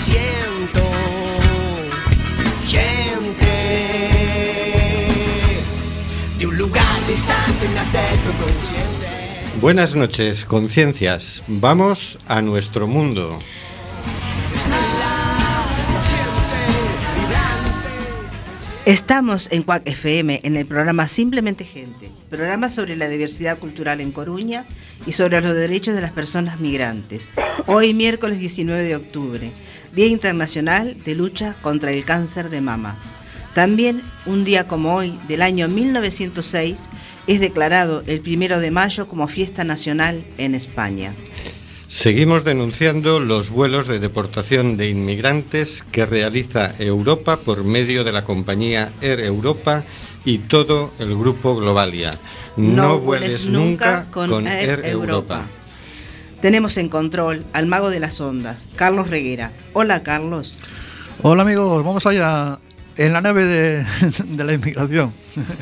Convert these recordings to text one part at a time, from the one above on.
siento gente de un lugar distante me acerco consciente. Buenas noches, conciencias. Vamos a nuestro mundo. Estamos en Cuac FM en el programa Simplemente Gente, programa sobre la diversidad cultural en Coruña y sobre los derechos de las personas migrantes. Hoy miércoles 19 de octubre, Día Internacional de Lucha contra el Cáncer de Mama. También un día como hoy, del año 1906, es declarado el 1 de mayo como fiesta nacional en España. Seguimos denunciando los vuelos de deportación de inmigrantes que realiza Europa por medio de la compañía Air Europa y todo el grupo Globalia. No vueles nunca con Air Europa. Tenemos en control al mago de las ondas, Carlos Reguera. Hola, Carlos. Hola, amigos. Vamos allá en la nave de la inmigración.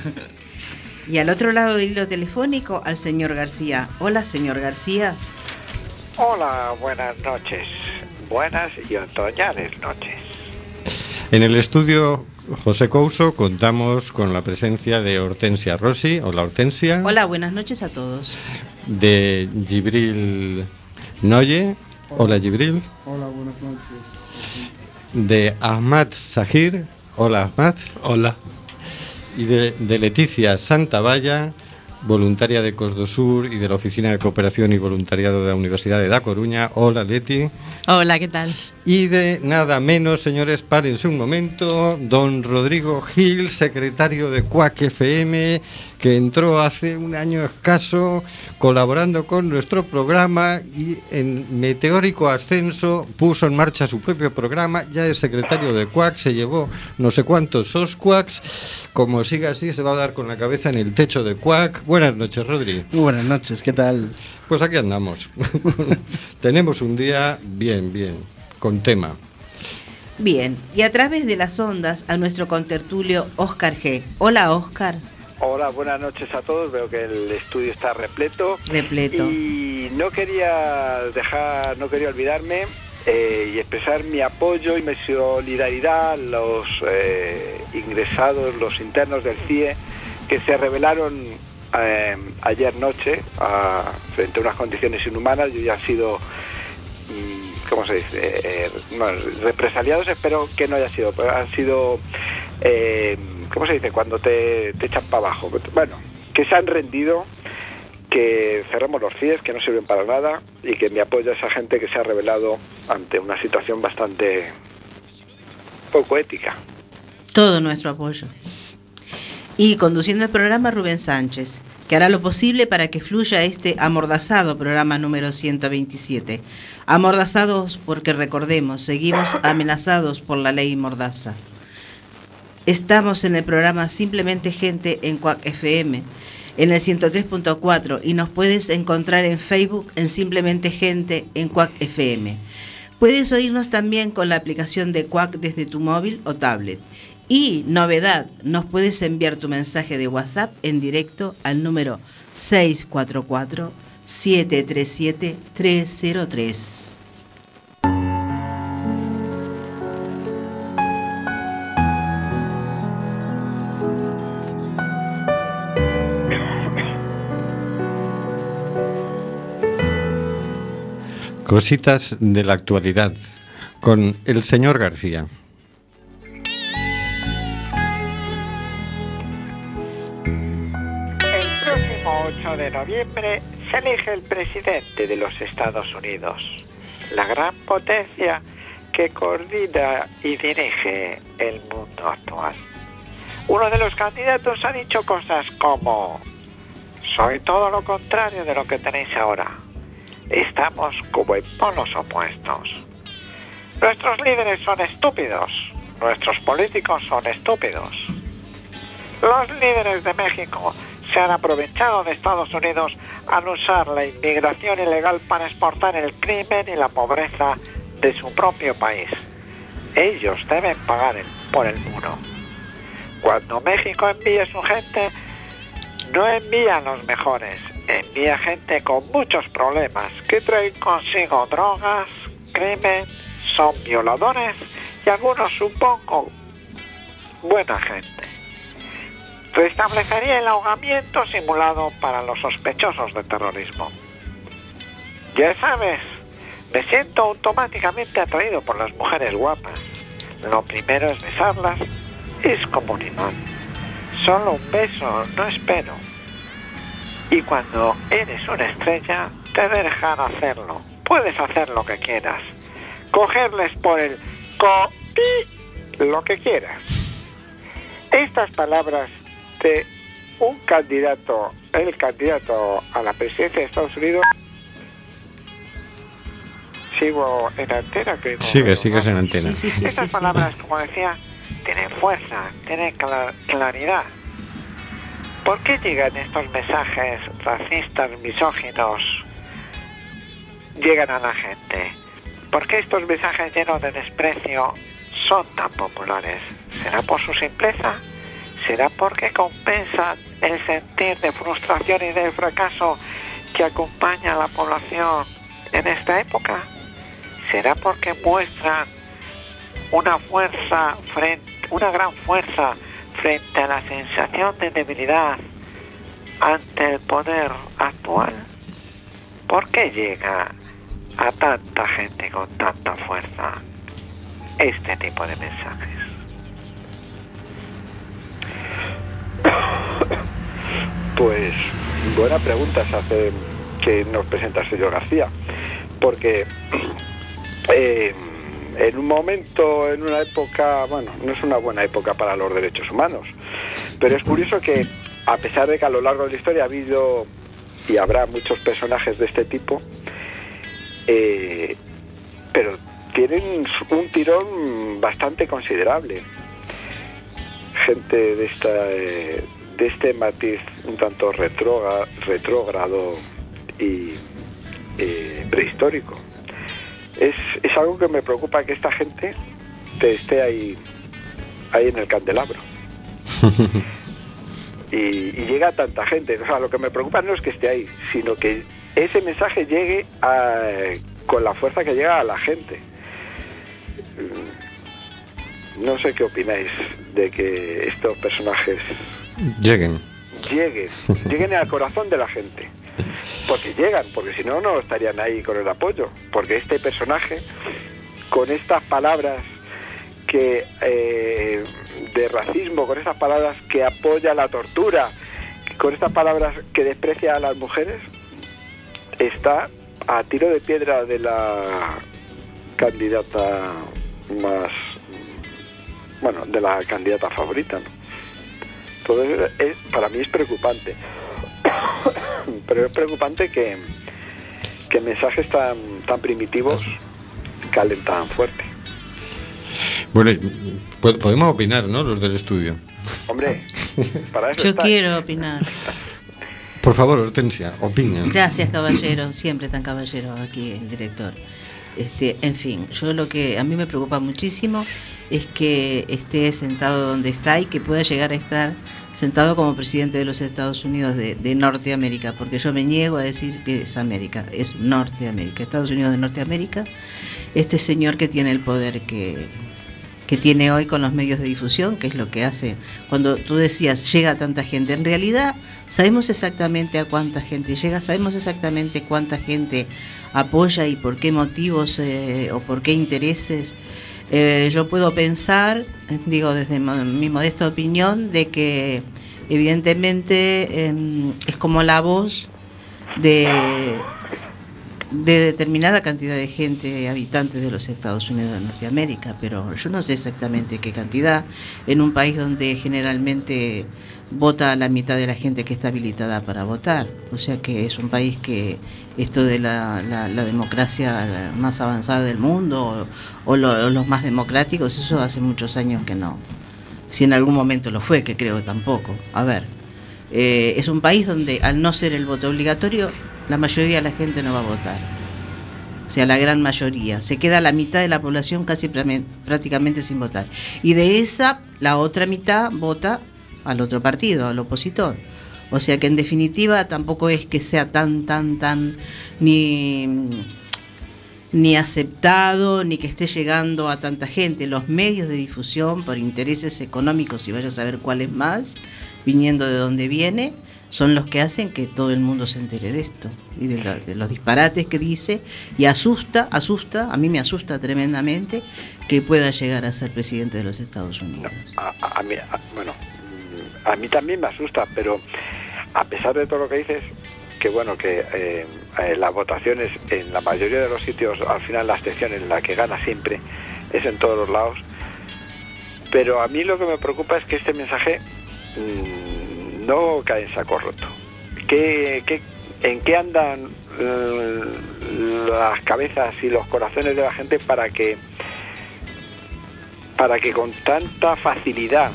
Y al otro lado del hilo telefónico, al señor García. Hola, señor García. Hola, buenas noches. Buenas y otoñales noches. En el estudio José Couso contamos con la presencia de Hortensia Rossi. Hola, Hortensia. Hola, buenas noches a todos. De Gibril Noye. Hola, Gibril. Hola, buenas noches. De Ahmad Sahir. Hola, Ahmad. Hola. Y de Leticia Santavalla, voluntaria de Cosdosur y de la Oficina de Cooperación y Voluntariado de la Universidad de Da Coruña. Hola, Leti. Hola, ¿qué tal? Y de nada menos, señores, párense un momento, don Rodrigo Gil, secretario de Cuac FM, que entró hace un año escaso colaborando con nuestro programa y en meteórico ascenso puso en marcha su propio programa. Ya es secretario de Cuac, se llevó no sé cuántos Sosquacs. Como siga así se va a dar con la cabeza en el techo de Cuac. Buenas noches, Rodri. Muy buenas noches, ¿qué tal? Pues aquí andamos. Tenemos un día bien, con tema. Bien, y a través de las ondas a nuestro contertulio Óscar G. Hola, Óscar. Hola, buenas noches a todos. Veo que el estudio está repleto. Y no quería olvidarme y expresar mi apoyo y mi solidaridad a los ingresados, los internos del CIE, que se rebelaron ayer noche frente a unas condiciones inhumanas y han sido, ¿cómo se dice? Represaliados. Espero que no haya sido, pero han sido, ¿cómo se dice? Cuando te echan para abajo. Bueno, que se han rendido, que cerremos los CIEs, que no sirven para nada, y que mi apoyo a esa gente que se ha rebelado ante una situación bastante poco ética. Todo nuestro apoyo. Y conduciendo el programa, Rubén Sánchez, que hará lo posible para que fluya este amordazado programa número 127. Amordazados porque, recordemos, seguimos amenazados por la ley Mordaza. Estamos en el programa Simplemente Gente en Cuac FM, en el 103.4, y nos puedes encontrar en Facebook en Simplemente Gente en Cuac FM. Puedes oírnos también con la aplicación de Cuac desde tu móvil o tablet. Y, novedad, nos puedes enviar tu mensaje de WhatsApp en directo al número 644-737-303. Cositas de la actualidad con el señor García. El próximo 8 de noviembre se elige el presidente de los Estados Unidos, la gran potencia que coordina y dirige el mundo actual. Uno de los candidatos ha dicho cosas como: soy todo lo contrario de lo que tenéis ahora. Estamos como en polos opuestos. Nuestros líderes son estúpidos. Nuestros políticos son estúpidos. Los líderes de México se han aprovechado de Estados Unidos al usar la inmigración ilegal para exportar el crimen y la pobreza de su propio país. Ellos deben pagar por el muro. Cuando México envíe su gente, no envía a los mejores, envía gente con muchos problemas que traen consigo drogas, crimen, son violadores y algunos, supongo, buena gente. Restablecería el ahogamiento simulado para los sospechosos de terrorismo. Ya sabes, me siento automáticamente atraído por las mujeres guapas. Lo primero es besarlas, es como un imán. Solo un beso, no espero. Y cuando eres una estrella, te dejan hacerlo. Puedes hacer lo que quieras. Cogerles por el lo que quieras. Estas palabras de un candidato, el candidato a la presidencia de Estados Unidos. Sigo en antena, creo. Sigues en antena. Sí, Estas palabras, como decía, tienen fuerza, tienen claridad. ¿Por qué llegan estos mensajes racistas, misóginos? Llegan a la gente. ¿Por qué estos mensajes llenos de desprecio son tan populares? ¿Será por su simpleza? ¿Será porque compensan el sentir de frustración y de fracaso que acompaña a la población en esta época? ¿Será porque muestran una gran fuerza frente a la sensación de debilidad ante el poder actual? ¿Por qué llega a tanta gente con tanta fuerza este tipo de mensajes? Pues buena pregunta se hace que nos presenta el señor García, porque en un momento, en una época, bueno, no es una buena época para los derechos humanos, pero es curioso que, a pesar de que a lo largo de la historia ha habido y habrá muchos personajes de este tipo, pero tienen un tirón bastante considerable. Gente de este matiz un tanto retrógrado y prehistórico. Es algo que me preocupa, que esta gente esté ahí en el candelabro. y llega a tanta gente. O sea, lo que me preocupa no es que esté ahí, sino que ese mensaje llegue con la fuerza que llega a la gente. No sé qué opináis de que estos personajes lleguen al corazón de la gente. Porque llegan, porque si no, no estarían ahí con el apoyo. Porque este personaje, con estas palabras que de racismo, con estas palabras que apoya la tortura, con estas palabras que desprecia a las mujeres, está a tiro de piedra de la candidata más, bueno, de la candidata favorita, ¿no? Entonces, para mí es preocupante. Pero es preocupante que mensajes tan primitivos calen tan fuerte. Bueno, podemos opinar, ¿no? Los del estudio. Hombre, para eso Yo está. quiero opinar. Por favor, Hortensia, opina. Gracias, caballero, siempre tan caballero aquí el director. En fin, yo lo que a mí me preocupa muchísimo es que esté sentado donde está y que pueda llegar a estar sentado como presidente de los Estados Unidos de Norteamérica, porque yo me niego a decir que es América, es Norteamérica, Estados Unidos de Norteamérica. Este señor que tiene el poder que tiene hoy con los medios de difusión, que es lo que hace, cuando tú decías llega a tanta gente, en realidad sabemos exactamente a cuánta gente llega, sabemos exactamente cuánta gente apoya y por qué motivos o por qué intereses. Yo puedo pensar, digo desde mi modesta opinión, de que evidentemente es como la voz de determinada cantidad de gente, habitantes de los Estados Unidos de Norteamérica, pero yo no sé exactamente qué cantidad, en un país donde generalmente vota la mitad de la gente que está habilitada para votar. O sea que es un país que esto de la democracia más avanzada del mundo o los más democráticos, eso hace muchos años que no. Si en algún momento lo fue, que creo que tampoco. A ver, es un país donde al no ser el voto obligatorio, la mayoría de la gente no va a votar. O sea, la gran mayoría. Se queda la mitad de la población casi prácticamente sin votar. Y de esa, la otra mitad vota al otro partido, al opositor. O sea que en definitiva tampoco es que sea tan ni ni aceptado, ni que esté llegando a tanta gente. Los medios de difusión, por intereses económicos, y vaya a saber cuáles más, viniendo de donde viene, son los que hacen que todo el mundo se entere de esto y de los disparates que dice, y asusta, a mí me asusta tremendamente que pueda llegar a ser presidente de los Estados Unidos. A mí también me asusta, pero a pesar de todo lo que dices, que bueno, que las votaciones en la mayoría de los sitios, al final la abstención en la que gana siempre es en todos los lados, pero a mí lo que me preocupa es que este mensaje no cae en saco roto. ¿En qué andan las cabezas y los corazones de la gente para que con tanta facilidad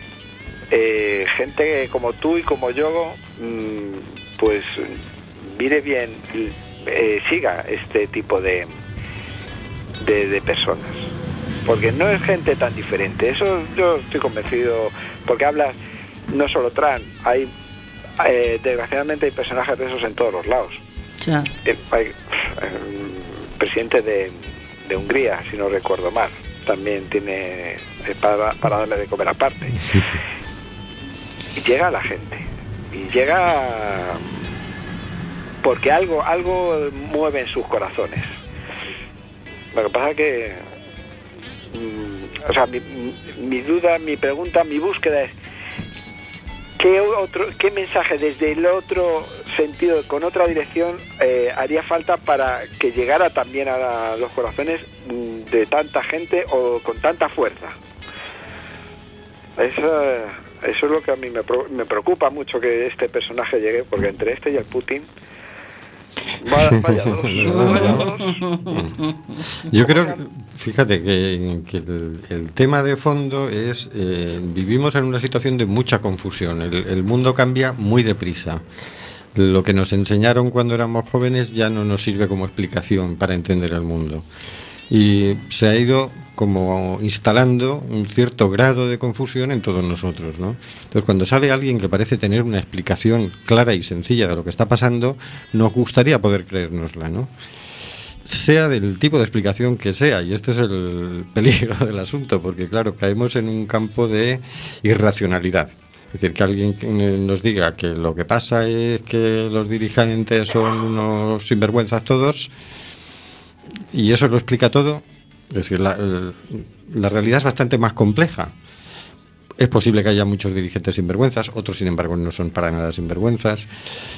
gente como tú y como yo pues mire bien, siga este tipo de personas? Porque no es gente tan diferente, eso yo estoy convencido, porque hablas no solo Trump, hay desgraciadamente hay personajes de esos en todos los lados. Ya. Hay presidente de Hungría, si no recuerdo mal, también tiene para darle de comer aparte. Y llega la gente, y llega porque algo mueve en sus corazones. Lo que pasa es que mi duda, mi pregunta, mi búsqueda es ¿qué mensaje desde el otro sentido, con otra dirección, haría falta para que llegara también a los corazones de tanta gente o con tanta fuerza? Eso es lo que a mí me preocupa mucho, que este personaje llegue, porque entre este y el Putin, vaya dos. Yo creo que, fíjate que el tema de fondo es, vivimos en una situación de mucha confusión, el mundo cambia muy deprisa. Lo que nos enseñaron cuando éramos jóvenes ya no nos sirve como explicación para entender el mundo. Y se ha ido como instalando un cierto grado de confusión en todos nosotros, ¿no? Entonces, cuando sale alguien que parece tener una explicación clara y sencilla de lo que está pasando, nos gustaría poder creérnosla, ¿no? Sea del tipo de explicación que sea, y este es el peligro del asunto, porque claro, caemos en un campo de irracionalidad. Es decir, que alguien nos diga que lo que pasa es que los dirigentes son unos sinvergüenzas todos, y eso lo explica todo. Es decir, la realidad es bastante más compleja. Es posible que haya muchos dirigentes sinvergüenzas, otros sin embargo no son para nada sinvergüenzas.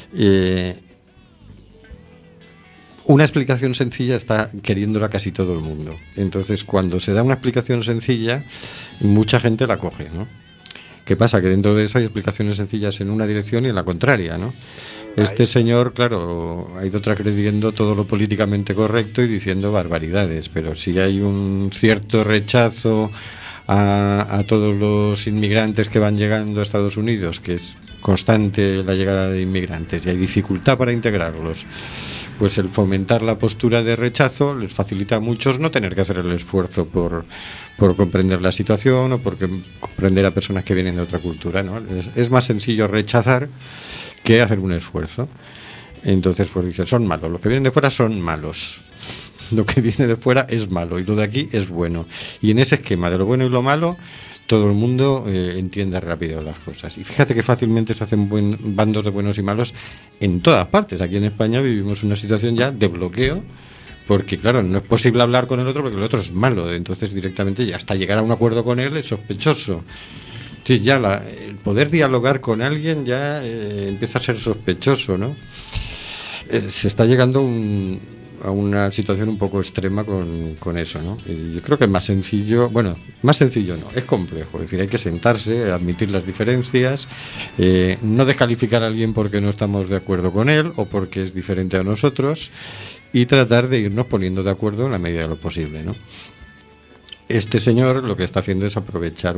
Una explicación sencilla está queriéndola casi todo el mundo. Entonces, cuando se da una explicación sencilla, mucha gente la coge, ¿no? ¿Qué pasa? Que dentro de eso hay explicaciones sencillas en una dirección y en la contraria, ¿no? Este señor, claro, ha ido transgrediendo todo lo políticamente correcto y diciendo barbaridades, pero si hay un cierto rechazo a todos los inmigrantes que van llegando a Estados Unidos, que es constante la llegada de inmigrantes y hay dificultad para integrarlos, pues el fomentar la postura de rechazo les facilita a muchos no tener que hacer el esfuerzo por comprender la situación o por comprender a personas que vienen de otra cultura, ¿no? Es más sencillo rechazar que hacer un esfuerzo. Entonces, pues dicen, son malos, los que vienen de fuera son malos, lo que viene de fuera es malo y lo de aquí es bueno. Y en ese esquema de lo bueno y lo malo, todo el mundo entiende rápido las cosas. Y fíjate que fácilmente se hacen bandos de buenos y malos en todas partes. Aquí en España vivimos una situación ya de bloqueo, porque claro, no es posible hablar con el otro porque el otro es malo. Entonces directamente ya hasta llegar a un acuerdo con él es sospechoso. Entonces ya el poder dialogar con alguien ya empieza a ser sospechoso, ¿no? Se está llegando a una situación un poco extrema con eso, ¿no? Y yo creo que es más sencillo, bueno, más sencillo no, es complejo, es decir, hay que sentarse, admitir las diferencias, no descalificar a alguien porque no estamos de acuerdo con él o porque es diferente a nosotros y tratar de irnos poniendo de acuerdo en la medida de lo posible, ¿no? Este señor lo que está haciendo es aprovechar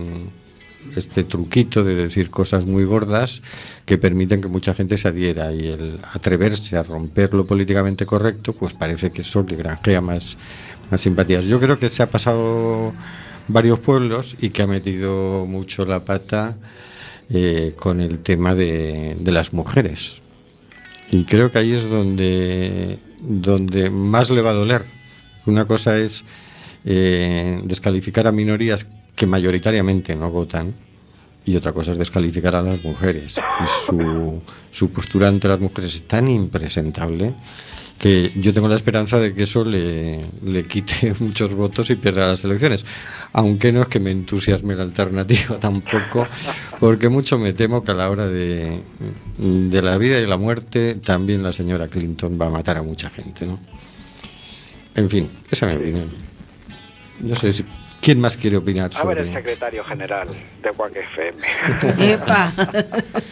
este truquito de decir cosas muy gordas que permiten que mucha gente se adhiera, y el atreverse a romper lo políticamente correcto pues parece que eso le granjea más simpatías. Yo creo que se ha pasado varios pueblos y que ha metido mucho la pata con el tema de las mujeres. Y creo que ahí es donde más le va a doler. Una cosa es descalificar a minorías que mayoritariamente no votan, y otra cosa es descalificar a las mujeres. Y su postura ante las mujeres es tan impresentable que yo tengo la esperanza de que eso le quite muchos votos y pierda las elecciones. Aunque no es que me entusiasme la alternativa tampoco, porque mucho me temo que a la hora de la vida y la muerte también la señora Clinton va a matar a mucha gente, ¿no? En fin, esa es mi opinión. No sé si... ¿Quién más quiere opinar sobre...? A ver, el secretario general de Quack FM. ¡Epa! A ver,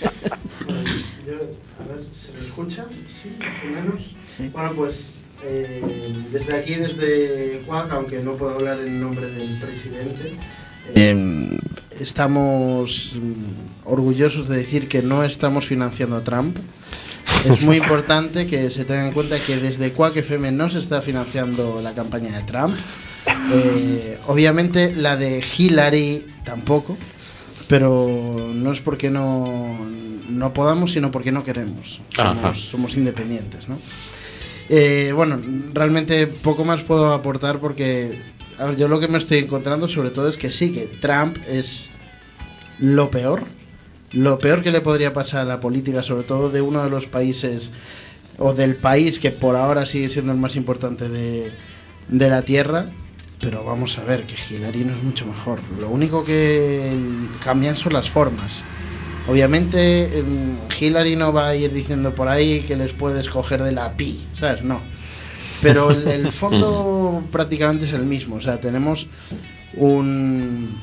¿se me escucha? Sí, más o menos. Sí. Bueno, pues desde aquí, desde Quack, aunque no puedo hablar en nombre del presidente, estamos orgullosos de decir que no estamos financiando a Trump. Es muy importante que se tenga en cuenta que desde Quack FM no se está financiando la campaña de Trump. Obviamente la de Hillary tampoco, pero no es porque no podamos, sino porque no queremos. Somos independientes, ¿no? Bueno, realmente poco más puedo aportar porque, a ver, yo lo que me estoy encontrando sobre todo es que sí, que Trump es lo peor que le podría pasar a la política, sobre todo de uno de los países, o del país que por ahora sigue siendo el más importante de la Tierra. Pero vamos a ver, que Hillary no es mucho mejor. Lo único que cambian son las formas. Obviamente Hillary no va a ir diciendo por ahí que les puedes coger de la pi, ¿sabes? No. Pero el fondo prácticamente es el mismo. O sea, tenemos un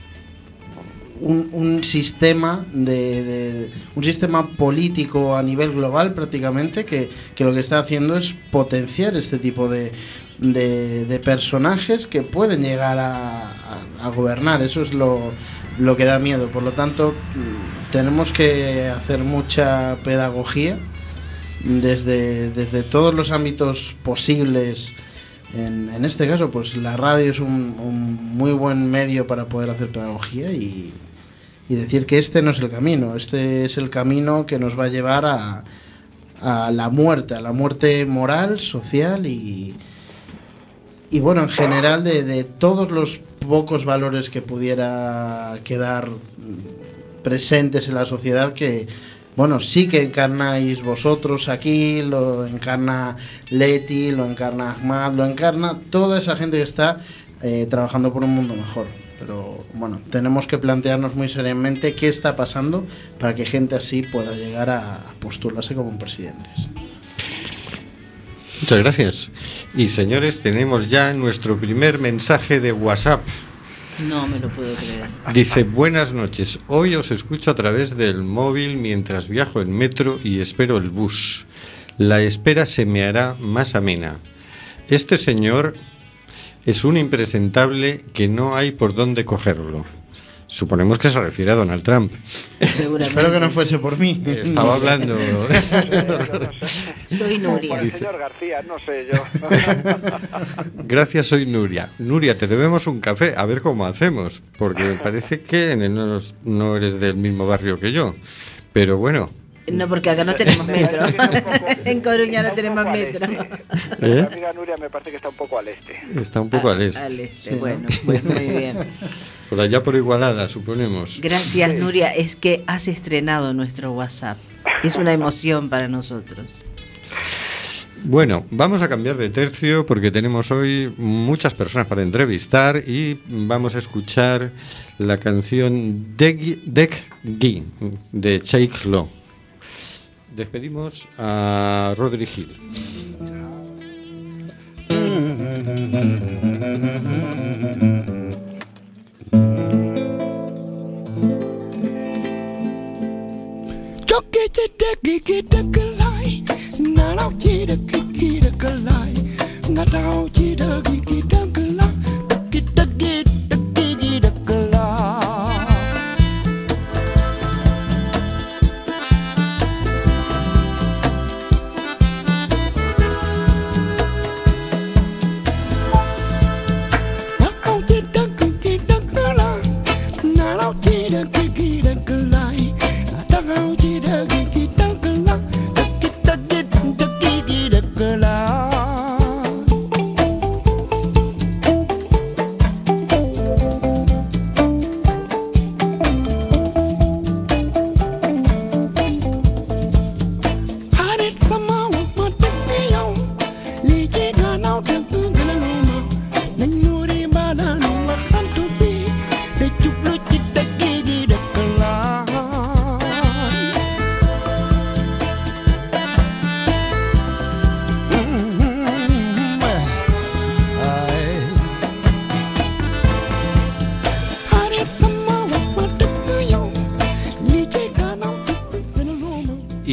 sistema un sistema político a nivel global prácticamente que lo que está haciendo es potenciar este tipo de personajes que pueden llegar a gobernar. Eso es lo que da miedo. Por lo tanto, tenemos que hacer mucha pedagogía desde todos los ámbitos posibles. En este caso, pues la radio es un muy buen medio para poder hacer pedagogía y decir que este no es el camino. Este es el camino que nos va a llevar a la muerte moral, social y bueno, en general de todos los pocos valores que pudiera quedar presentes en la sociedad, que bueno, sí que encarnáis vosotros aquí, lo encarna Leti, lo encarna Ahmad, lo encarna toda esa gente que está trabajando por un mundo mejor. Pero bueno, tenemos que plantearnos muy seriamente qué está pasando para que gente así pueda llegar a postularse como presidentes. Muchas gracias. Y señores, tenemos ya nuestro primer mensaje de WhatsApp. No me lo puedo creer. Dice: buenas noches, hoy os escucho a través del móvil mientras viajo en metro y espero el bus. La espera se me hará más amena. Este señor es un impresentable que no hay por dónde cogerlo. Suponemos que se refiere a Donald Trump. Espero que no fuese por mí. Estaba hablando. Soy Nuria. Por el señor García, no sé yo. Gracias, soy Nuria. Nuria, te debemos un café, a ver cómo hacemos. Porque me parece que no eres del mismo barrio que yo. Pero bueno. No, porque acá no tenemos metro. En Coruña no tenemos metro. Mi amiga Nuria me parece que está un poco al este. Está un poco al este. Al este, sí, bueno, pues muy bien. Por allá por Igualada, suponemos. Gracias, Nuria. Es que has estrenado nuestro WhatsApp. Es una emoción para nosotros. Bueno, vamos a cambiar de tercio porque tenemos hoy muchas personas para entrevistar y vamos a escuchar la canción Deg Gi de Cheikh Lo. Despedimos a Rodri Hill.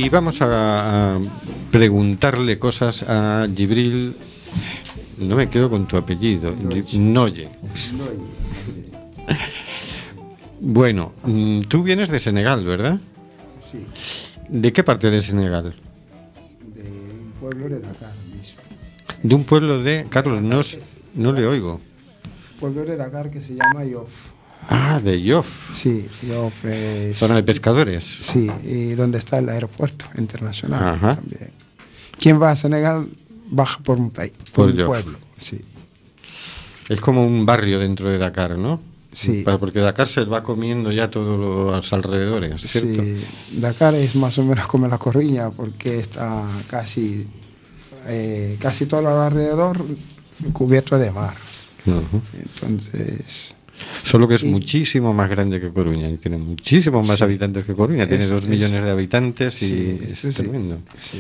Y vamos a preguntarle cosas a Jibril. No me quedo con tu apellido. Noye. Bueno, tú vienes de Senegal, ¿verdad? Sí. ¿De qué parte de Senegal? De un pueblo de Dakar mismo. De un pueblo de... Carlos, no le oigo. Pueblo de Dakar que se llama Yoff. Ah, de Yoff. Sí, Yoff es... Zona de pescadores. Sí, y donde está el aeropuerto internacional. Ajá. También. Quien va a Senegal baja por un país, por un pueblo. Sí. Es como un barrio dentro de Dakar, ¿no? Sí. Porque Dakar se va comiendo ya todos los alrededores, ¿cierto? Sí, Dakar es más o menos como La Coruña, porque está casi todo alrededor cubierto de mar. Uh-huh. Entonces... Solo que es muchísimo más grande que Coruña y tiene muchísimos más habitantes que Coruña. Tiene 2 millones de habitantes y es tremendo. Sí.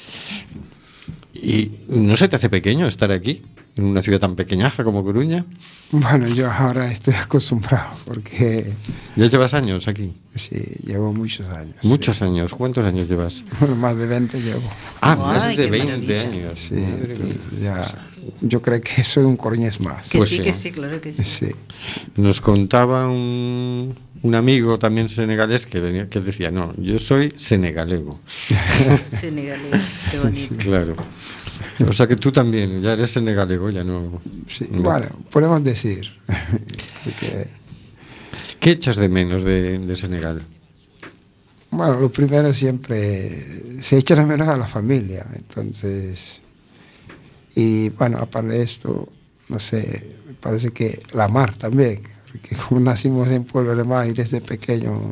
¿Y no se te hace pequeño estar aquí, en una ciudad tan pequeñaja como Coruña? Bueno, yo ahora estoy acostumbrado porque... ¿Ya llevas años aquí? Sí, llevo muchos años. ¿Muchos años? ¿Cuántos años llevas? Más de 20 llevo. Más de 20 años. Sí, entonces ya... Yo creo que soy un coruñés más. Que sí, claro que sí. Sí. Nos contaba un amigo también senegalés que decía, no, yo soy senegalego. Senegalego, qué bonito. Sí, claro. O sea que tú también, ya eres senegalego, ya no... Sí, bueno, podemos decir. Porque... ¿Qué echas de menos de Senegal? Bueno, lo primero siempre se echa de menos a la familia, entonces... Y bueno, aparte de esto, no sé, me parece que la mar también, porque como nacimos en Pueblo de Mar y desde pequeño,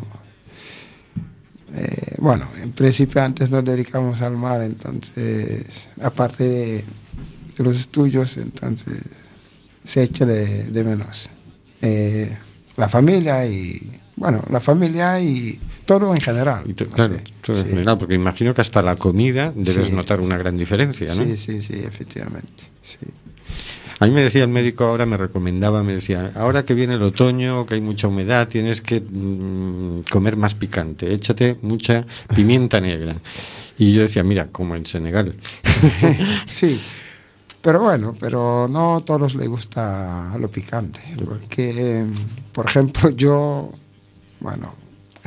bueno, en principio antes nos dedicamos al mar, entonces, aparte de los estudios, entonces se echa de menos. La familia y, bueno, la familia y todo en general. Claro, todo en general, porque imagino que hasta la comida debes notar una gran diferencia, ¿no? Sí, efectivamente, sí. A mí me decía el médico ahora, me decía, ahora que viene el otoño, que hay mucha humedad, tienes que comer más picante, échate mucha pimienta negra. Y yo decía, mira, como en Senegal. Sí, pero bueno, pero no a todos les gusta lo picante, porque, por ejemplo, yo, bueno...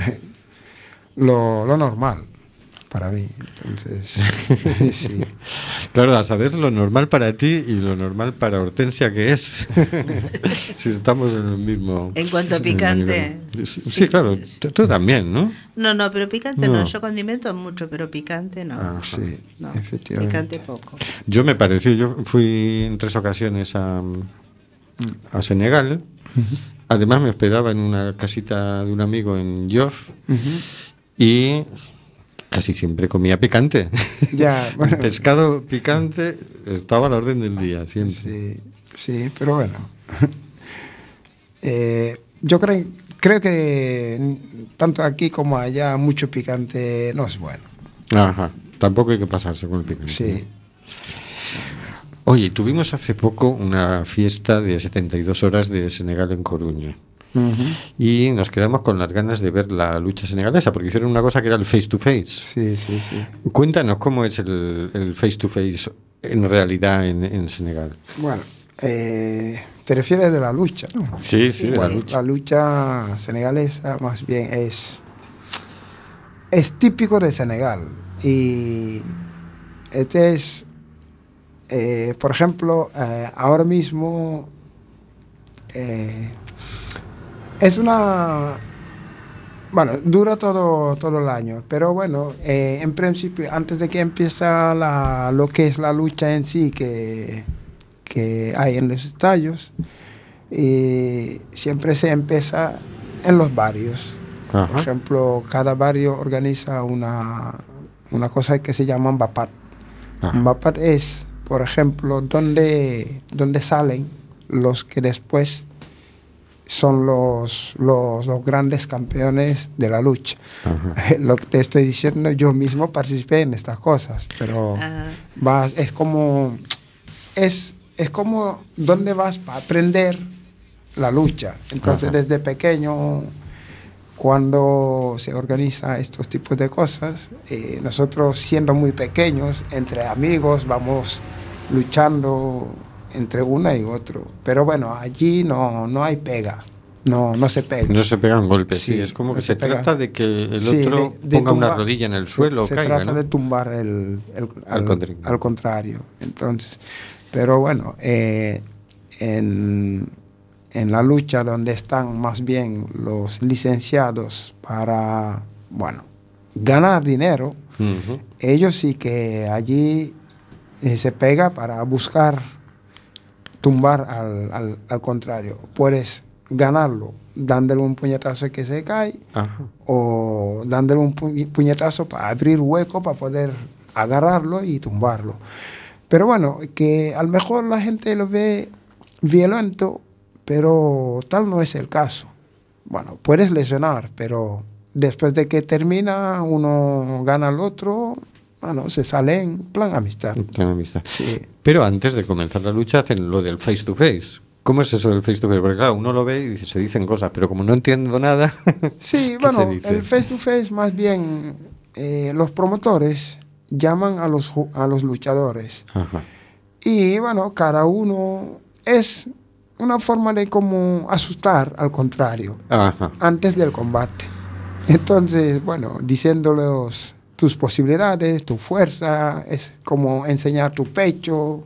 Lo normal para mí, entonces sí. Claro, a saber lo normal para ti y lo normal para Hortensia, que es si estamos en el mismo... En cuanto a picante... Sí, claro, tú también, ¿no? No, pero picante no. Yo condimento mucho, pero picante no. Sí, no, efectivamente. Picante poco. Yo me pareció, yo fui en 3 ocasiones a Senegal. Además me hospedaba en una casita de un amigo en Yoff. Y casi siempre comía picante. Ya, bueno. Pescado picante estaba a la orden del día, siempre. Sí, pero bueno. Yo creo que tanto aquí como allá mucho picante no es bueno. Ajá, tampoco hay que pasarse con el picante. Sí. ¿No? Oye, tuvimos hace poco una fiesta de 72 horas de Senegal en Coruña. Y nos quedamos con las ganas de ver la lucha senegalesa, porque hicieron una cosa que era el face to face. Sí. Cuéntanos cómo es el face to face en realidad en Senegal. Bueno, te refieres de la lucha, ¿no? Sí, la lucha. La lucha senegalesa más bien es típico de Senegal. Y este es, por ejemplo, ahora mismo... es una... Bueno, dura todo el año, pero bueno, en principio, antes de que empiece lo que es la lucha en sí que hay en los estadios, siempre se empieza en los barrios. Ajá. Por ejemplo, cada barrio organiza una cosa que se llama Mbapat. Mbapat es, por ejemplo, donde salen los que después son los grandes campeones de la lucha. Lo que te estoy diciendo, yo mismo participé en estas cosas, pero es como dónde vas para aprender la lucha. Entonces, desde pequeño cuando se organiza estos tipos de cosas, nosotros siendo muy pequeños, entre amigos, vamos luchando entre una y otro. Pero bueno, allí no hay pega. No se pega. No se pegan golpes, sí. Es como que se trata de que el otro ponga una rodilla en el suelo o caiga, se trata ¿no? de tumbar al contrario. Entonces, pero bueno, en la lucha donde están más bien los licenciados para, bueno, ganar dinero, ellos sí que allí se pega para buscar tumbar al contrario. Puedes ganarlo dándole un puñetazo que se cae, o dándole un puñetazo para abrir hueco para poder agarrarlo y tumbarlo. Pero bueno, que a lo mejor la gente lo ve violento, pero tal no es el caso. Bueno, puedes lesionar, pero después de que termina, uno gana al otro, bueno, se sale en plan amistad. Sí. Pero antes de comenzar la lucha hacen lo del face to face. ¿Cómo es eso del face to face? Porque claro, uno lo ve y se dicen cosas, pero como no entiendo nada... Sí, bueno, el face to face más bien los promotores llaman a los luchadores. Y bueno, cada uno es una forma de como asustar al contrario antes del combate. Entonces, bueno, diciéndoles tus posibilidades, tu fuerza, es como enseñar tu pecho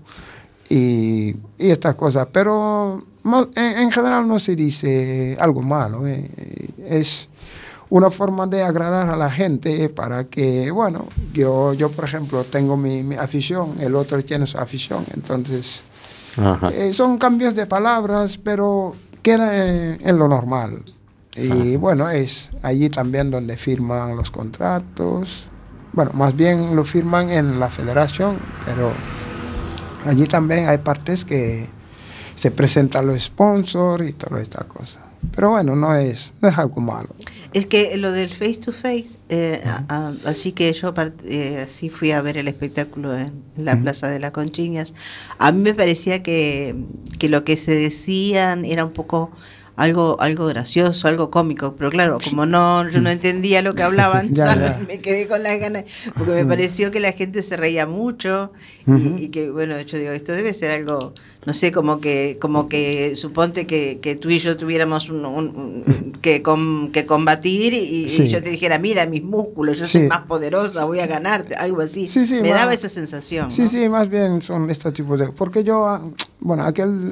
y estas cosas. Pero en general no se dice algo malo. Es una forma de agradar a la gente para que, bueno, yo por ejemplo tengo mi afición, el otro tiene su afición, entonces son cambios de palabras, pero queda en lo normal. Y bueno, es allí también donde firman los contratos. Bueno, más bien lo firman en la federación, pero allí también hay partes que se presentan los sponsors y todas estas cosas. Pero bueno, no es algo malo. Es que lo del face to face, así que yo así fui a ver el espectáculo en la Plaza de las Conchiñas, a mí me parecía que lo que se decían era un poco algo gracioso, algo cómico, pero claro, como yo no entendía lo que hablaban, ¿sabes? Me quedé con las ganas, porque me pareció que la gente se reía mucho y que, bueno, yo digo, esto debe ser algo, no sé, como que suponte que tú y yo tuviéramos que combatir y yo te dijera, mira mis músculos, yo soy más poderosa, voy a ganarte, algo así. Me daba esa sensación. Sí, ¿no? Sí, más bien son estos tipos de... Porque yo, bueno,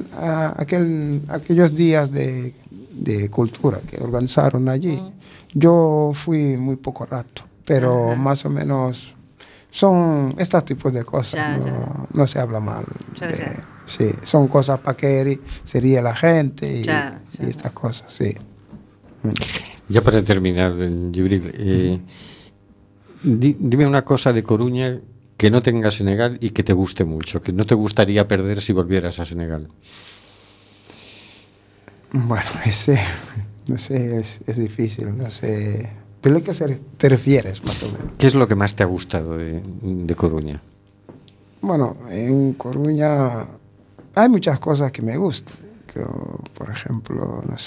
aquellos días de cultura que organizaron allí, yo fui muy poco rato, pero más o menos son estos tipos de cosas, no se habla mal. Sí, son cosas para que se ríe la gente y estas cosas, sí. Ya para terminar, Jibril, dime una cosa de Coruña que no tenga Senegal y que te guste mucho, que no te gustaría perder si volvieras a Senegal. Bueno, no sé, es difícil, no sé. ¿De qué te refieres, más o menos? ¿Qué es lo que más te ha gustado de Coruña? Bueno, en Coruña hay muchas cosas que me gustan. Por ejemplo, no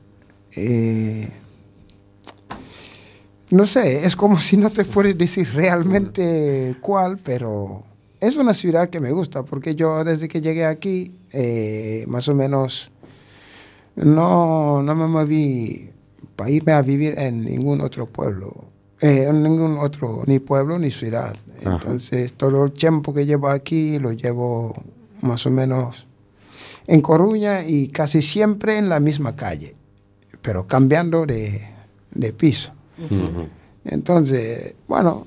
sé, es como si no te puedes decir realmente cuál, pero es una ciudad que me gusta, porque yo desde que llegué aquí, más o menos, no me moví para irme a vivir en ningún otro pueblo, ni pueblo ni ciudad. Entonces, todo el tiempo que llevo aquí lo llevo más o menos en Coruña y casi siempre en la misma calle, pero cambiando de piso. Entonces, bueno,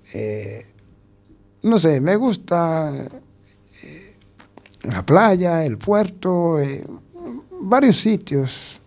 no sé, me gusta la playa, el puerto, varios sitios.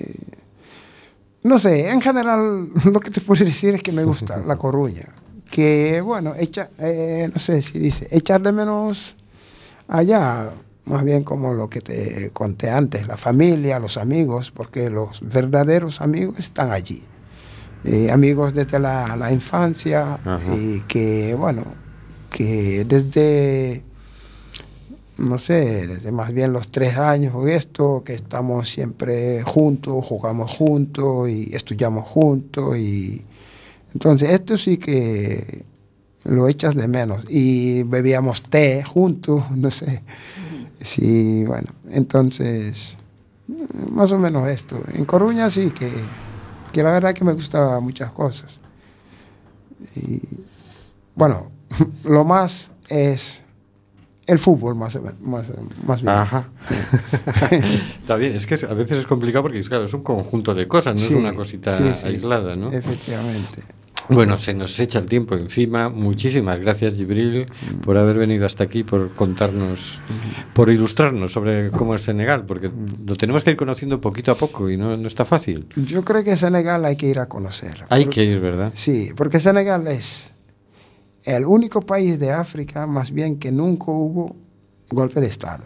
No sé, en general lo que te puedo decir es que me gusta La Coruña. Que, bueno, no sé si dice, echar de menos allá, más bien como lo que te conté antes, la familia, los amigos, porque los verdaderos amigos están allí. Amigos desde la infancia y que, bueno, que desde no sé, desde más bien los 3 años o esto, que estamos siempre juntos, jugamos juntos y estudiamos juntos. Y entonces esto sí que lo echas de menos. Y bebíamos té juntos, no sé. Sí, bueno, entonces más o menos esto. En Coruña sí que la verdad que me gustaban muchas cosas. Y bueno, lo más es el fútbol, más bien. Ajá. Está bien, es que a veces es complicado porque claro, es un conjunto de cosas, no es una cosita aislada, ¿no? Efectivamente. Bueno, se nos echa el tiempo encima. Muchísimas gracias, Djibril, por haber venido hasta aquí, por contarnos, por ilustrarnos sobre cómo es Senegal, porque lo tenemos que ir conociendo poquito a poco y no está fácil. Yo creo que Senegal hay que ir a conocer. Hay que ir, ¿verdad? Sí, porque Senegal es el único país de África, más bien, que nunca hubo golpe de Estado.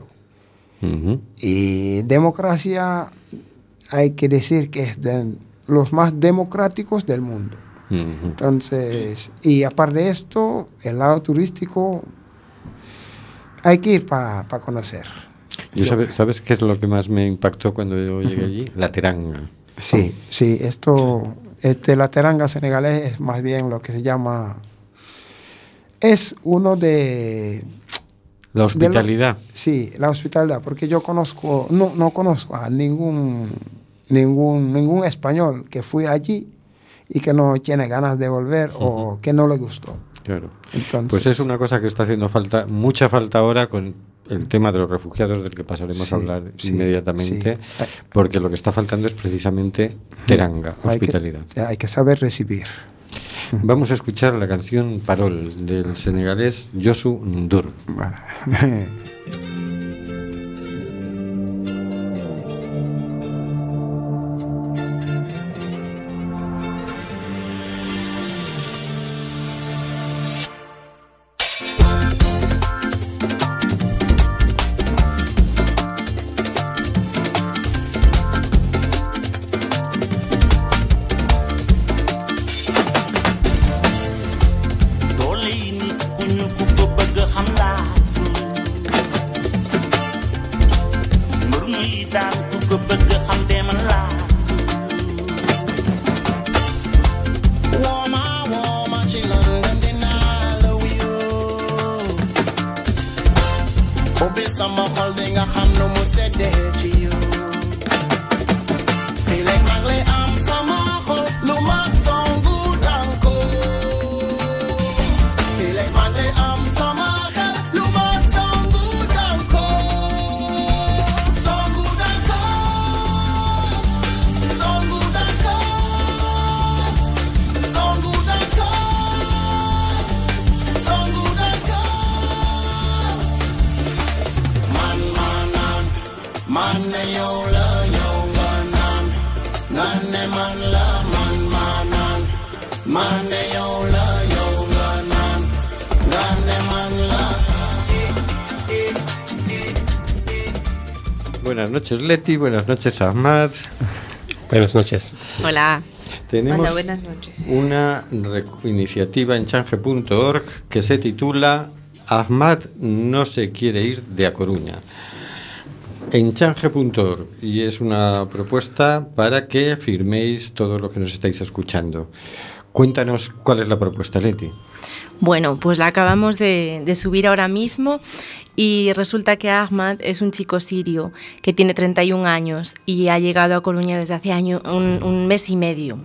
Y democracia, hay que decir que es de los más democráticos del mundo. Entonces, y aparte de esto, el lado turístico hay que ir para conocer. ¿Sabes qué es lo que más me impactó cuando yo llegué allí? La teranga. Sí, la teranga senegalés es más bien lo que se llama, es uno de... La hospitalidad. Sí, la hospitalidad, porque yo no conozco a ningún español que fue allí y que no tiene ganas de volver o que no le gustó. Claro. Entonces, pues es una cosa que está haciendo mucha falta ahora con el tema de los refugiados, del que pasaremos a hablar inmediatamente, porque lo que está faltando es precisamente teranga, hospitalidad. Hay que saber recibir. Vamos a escuchar la canción Parol del senegalés Youssou N'Dour. Bueno. Buenas noches, Leti. Buenas noches, Ahmad. Buenas noches. Hola. Tenemos Hola, buenas noches. una iniciativa en change.org que se titula Ahmad no se quiere ir de A Coruña. En change.org, y es una propuesta para que firméis todo lo que nos estáis escuchando. Cuéntanos cuál es la propuesta, Leti. Bueno, pues la acabamos de subir ahora mismo y resulta que Ahmad es un chico sirio que tiene 31 años y ha llegado a Coruña desde hace un mes y medio.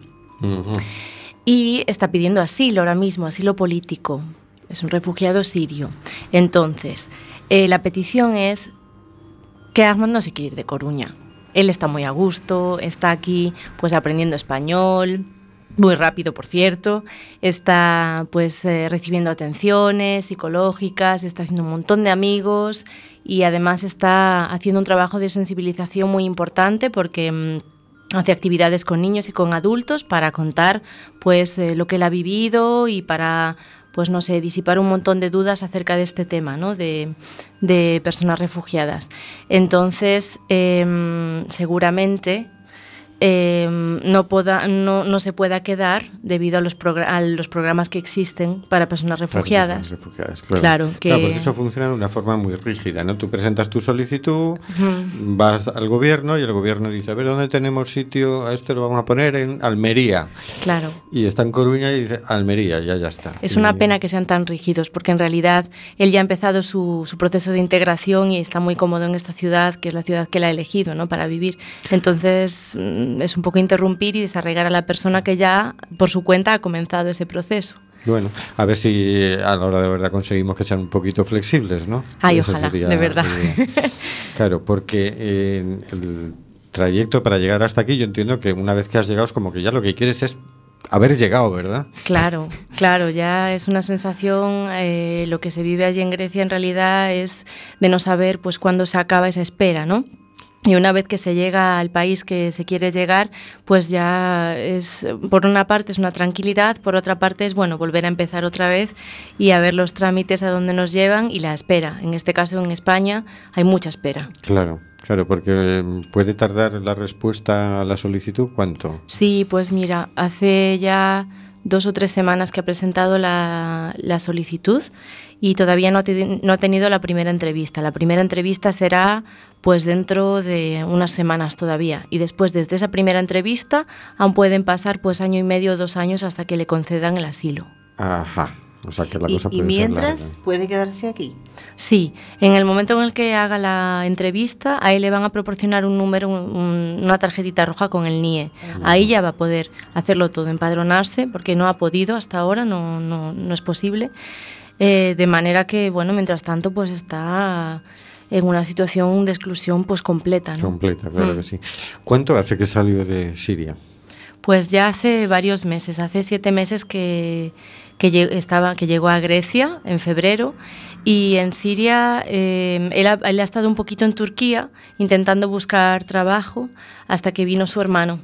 Y está pidiendo asilo ahora mismo, asilo político. Es un refugiado sirio. Entonces, la petición es que Ahmad no se quiere ir de Coruña. Él está muy a gusto, está aquí pues aprendiendo español, muy rápido, por cierto, está pues recibiendo atenciones psicológicas, está haciendo un montón de amigos y además está haciendo un trabajo de sensibilización muy importante porque hace actividades con niños y con adultos para contar pues lo que él ha vivido y para pues no sé, disipar un montón de dudas acerca de este tema, ¿no? de personas refugiadas. Entonces, seguramente no se pueda quedar debido a los programas que existen para personas refugiadas. Claro, porque eso funciona de una forma muy rígida, ¿no? Tú presentas tu solicitud, vas al gobierno y el gobierno dice, a ver, ¿dónde tenemos sitio? A esto lo vamos a poner en Almería. Claro. Y está en Coruña y dice, Almería, ya está. Es una pena que sean tan rígidos, porque en realidad él ya ha empezado su proceso de integración y está muy cómodo en esta ciudad, que es la ciudad que él ha elegido, ¿no?, para vivir. Entonces es un poco interrumpir y desarraigar a la persona que ya por su cuenta ha comenzado ese proceso. Bueno, a ver si a la hora de verdad conseguimos que sean un poquito flexibles, ¿no? Ay, ojalá, de verdad. Claro, porque el trayecto para llegar hasta aquí, yo entiendo que una vez que has llegado es como que ya lo que quieres es haber llegado, ¿verdad? Claro, ya es una sensación, lo que se vive allí en Grecia en realidad es de no saber pues cuándo se acaba esa espera, ¿no? Y una vez que se llega al país que se quiere llegar, pues ya es, por una parte es una tranquilidad, por otra parte es, bueno, volver a empezar otra vez y a ver los trámites a dónde nos llevan y la espera. En este caso, en España, hay mucha espera. Claro, porque puede tardar la respuesta a la solicitud, ¿cuánto? Sí, pues mira, hace ya 2 o 3 semanas que ha presentado la solicitud y todavía no ha tenido la primera entrevista. La primera entrevista será pues dentro de unas semanas todavía, y después desde esa primera entrevista aún pueden pasar pues 1 año y medio o 2 años hasta que le concedan el asilo. Ajá. O sea que la cosa puede ser mientras larga. ¿Puede quedarse aquí? Sí, en el momento en el que haga la entrevista, ahí le van a proporcionar un número, una tarjetita roja con el NIE. Ahí ya va a poder hacerlo todo, empadronarse, porque no ha podido hasta ahora, no es posible. De manera que, bueno, mientras tanto, pues está en una situación de exclusión pues completa, ¿no? Completa, claro que sí. ¿Cuánto hace que salió de Siria? Pues ya hace varios meses, hace 7 meses que llegó a Grecia en febrero, y en Siria él ha estado un poquito en Turquía intentando buscar trabajo hasta que vino su hermano.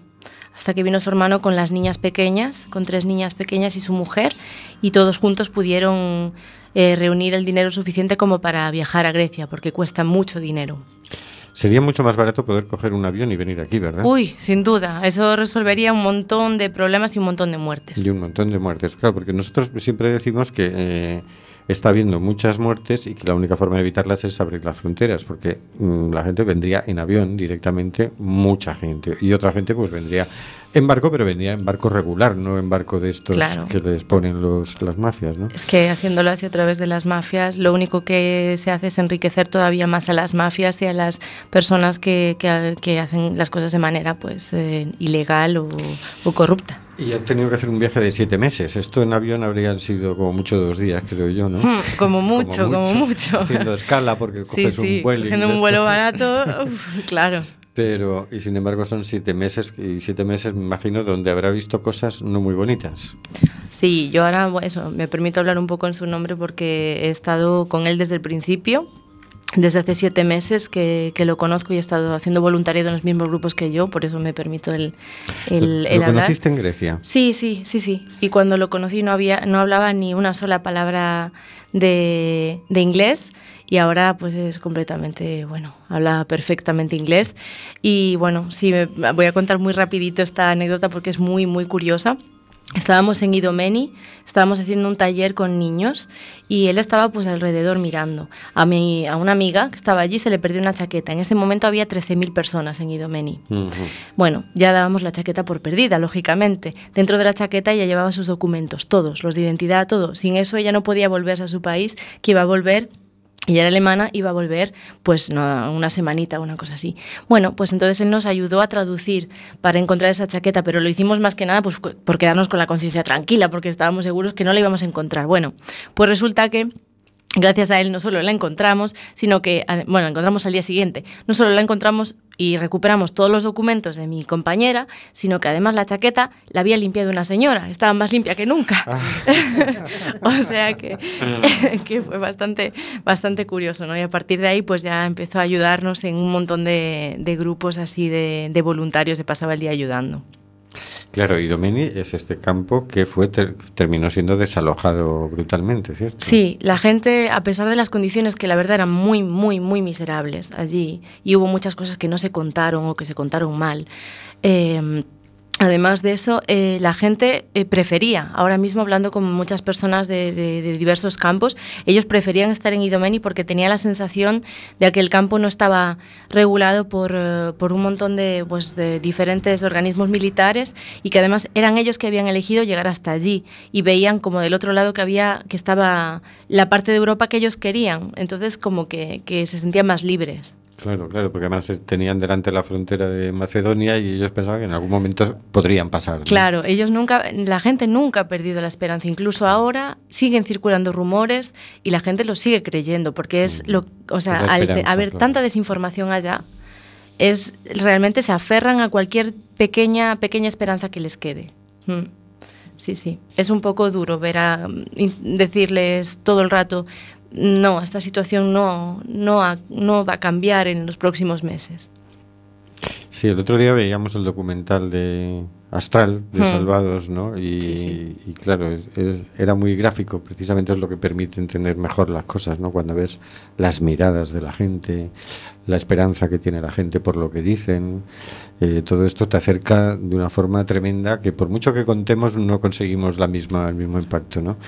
Con las niñas pequeñas, con 3 niñas pequeñas y su mujer, y todos juntos pudieron reunir el dinero suficiente como para viajar a Grecia, porque cuesta mucho dinero. Sería mucho más barato poder coger un avión y venir aquí, ¿verdad? Uy, sin duda, eso resolvería un montón de problemas y un montón de muertes. Y un montón de muertes, claro, porque nosotros siempre decimos que está habiendo muchas muertes y que la única forma de evitarlas es abrir las fronteras, porque la gente vendría en avión directamente, mucha gente, y otra gente pues vendría en barco, pero vendría en barco regular, no en barco de estos que les ponen las mafias, ¿no? Es que haciéndolo así a través de las mafias, lo único que se hace es enriquecer todavía más a las mafias y a las personas que hacen las cosas de manera pues ilegal o corrupta. Y has tenido que hacer un viaje de 7 meses. Esto en avión habrían sido como mucho 2 días, creo yo, ¿no? Como mucho. Haciendo escala porque coges un vuelo. Cogiendo un vuelo barato, claro. Pero, y sin embargo son 7 meses, y 7 meses me imagino donde habrá visto cosas no muy bonitas. Sí, yo ahora me permito hablar un poco en su nombre porque he estado con él desde el principio. Desde hace 7 meses que lo conozco y he estado haciendo voluntariado en los mismos grupos que yo, por eso me permito el hablar. ¿Lo conociste en Grecia? Sí. Y cuando lo conocí no hablaba ni una sola palabra de inglés, y ahora pues es completamente, habla perfectamente inglés. Y sí, voy a contar muy rapidito esta anécdota porque es muy, muy curiosa. Estábamos en Idomeni, estábamos haciendo un taller con niños y él estaba pues alrededor mirando. A una amiga que estaba allí se le perdió una chaqueta. En ese momento había 13.000 personas en Idomeni. Bueno, ya dábamos la chaqueta por perdida, lógicamente. Dentro de la chaqueta ella llevaba sus documentos, todos, los de identidad, todo. Sin eso ella no podía volverse a su país, que iba a volver. Ella era alemana, iba a volver pues una semanita o una cosa así. Bueno, pues entonces él nos ayudó a traducir para encontrar esa chaqueta, pero lo hicimos más que nada pues por quedarnos con la conciencia tranquila, porque estábamos seguros que no la íbamos a encontrar. Bueno, pues resulta que gracias a él no solo la encontramos, sino que, la encontramos al día siguiente. No solo la encontramos y recuperamos todos los documentos de mi compañera, sino que además la chaqueta la había limpiado una señora, estaba más limpia que nunca. O sea que fue bastante curioso, ¿no? Y a partir de ahí pues ya empezó a ayudarnos en un montón de grupos así de voluntarios, se pasaba el día ayudando. Claro, Idomeni es este campo que terminó siendo desalojado brutalmente, ¿cierto? Sí, la gente, a pesar de las condiciones que la verdad eran muy, muy, muy miserables allí, y hubo muchas cosas que no se contaron o que se contaron mal, Además de eso, la gente prefería, ahora mismo hablando con muchas personas de diversos campos, ellos preferían estar en Idomeni porque tenía la sensación de que el campo no estaba regulado por un montón de diferentes organismos militares y que además eran ellos que habían elegido llegar hasta allí y veían como del otro lado que estaba la parte de Europa que ellos querían, entonces como que se sentían más libres. Claro, porque además tenían delante la frontera de Macedonia y ellos pensaban que en algún momento podrían pasar, ¿no? Claro, la gente nunca ha perdido la esperanza, incluso ahora siguen circulando rumores y la gente los sigue creyendo, porque al haber tanta desinformación allá, realmente se aferran a cualquier pequeña esperanza que les quede. Sí, es un poco duro decirles todo el rato, no, esta situación no va a cambiar en los próximos meses. Sí, el otro día veíamos el documental de Astral, de Salvados, ¿no? Y claro, era muy gráfico, precisamente es lo que permite entender mejor las cosas, ¿no? Cuando ves las miradas de la gente, la esperanza que tiene la gente por lo que dicen, todo esto te acerca de una forma tremenda que por mucho que contemos no conseguimos el mismo impacto, ¿no?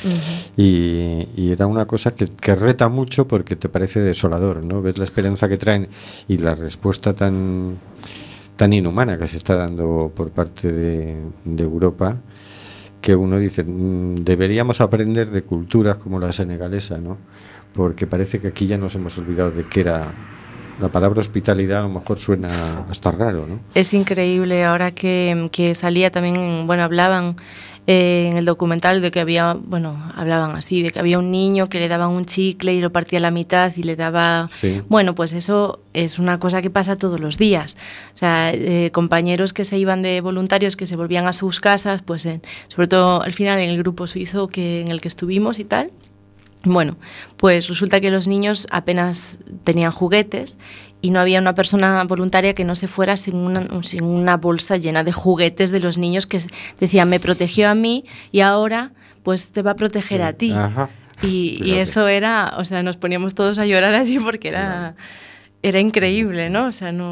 Y era una cosa que reta mucho porque te parece desolador, ¿no? Ves la esperanza que traen y la respuesta tan inhumana que se está dando por parte de Europa, que uno dice, deberíamos aprender de culturas como la senegalesa, ¿no? Porque parece que aquí ya nos hemos olvidado de que era la palabra hospitalidad, a lo mejor suena hasta raro, ¿no? Es increíble ahora que salía también, hablaban en el documental de que hablaban así, de que había un niño que le daban un chicle y lo partía a la mitad y le daba... Sí. Bueno, pues eso es una cosa que pasa todos los días. O sea, compañeros que se iban de voluntarios, que se volvían a sus casas, pues sobre todo al final en el grupo suizo en el que estuvimos y tal. Bueno, pues resulta que los niños apenas tenían juguetes y no había una persona voluntaria que no se fuera sin una bolsa llena de juguetes de los niños que decían, me protegió a mí y ahora pues te va a proteger a ti. Ajá. Y eso era, nos poníamos todos a llorar así porque era increíble, ¿no?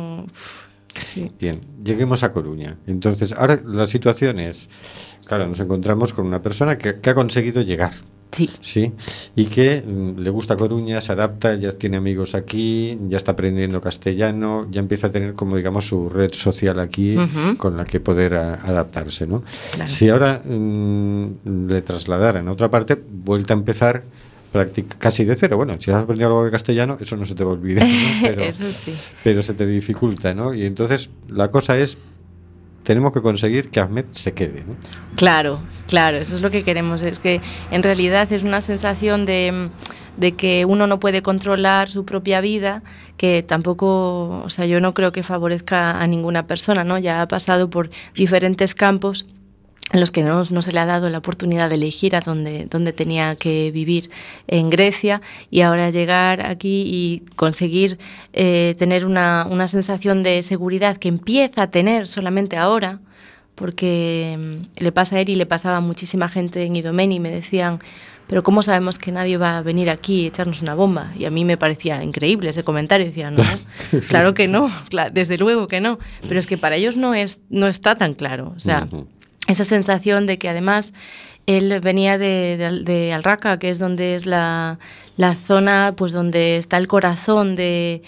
Sí. Bien, lleguemos a Coruña. Entonces, ahora la situación es, claro, nos encontramos con una persona que ha conseguido llegar. Sí, y que le gusta Coruña, se adapta, ya tiene amigos aquí, ya está aprendiendo castellano, ya empieza a tener como digamos su red social aquí con la que poder adaptarse, ¿no? Claro. Si ahora le trasladaran a otra parte, vuelta a empezar casi de cero. Bueno, si has aprendido algo de castellano, eso no se te va a olvidar, ¿no? Pero, eso sí. Pero se te dificulta, ¿no? Y entonces la cosa es, tenemos que conseguir que Ahmed se quede, ¿no? Claro, eso es lo que queremos. Es que en realidad es una sensación de que uno no puede controlar su propia vida, que tampoco, yo no creo que favorezca a ninguna persona, ¿no? Ya ha pasado por diferentes campos en los que no se le ha dado la oportunidad de elegir a dónde tenía que vivir en Grecia, y ahora llegar aquí y conseguir tener una sensación de seguridad que empieza a tener solamente ahora, porque le pasa a él y le pasaba a muchísima gente en Idomeni, y me decían, pero ¿cómo sabemos que nadie va a venir aquí y echarnos una bomba? Y a mí me parecía increíble ese comentario. Decía, no, claro que no, desde luego que no, pero es que para ellos no está tan claro. Esa sensación de que además él venía de Al Raqqa, que es donde es la zona, pues donde está el corazón de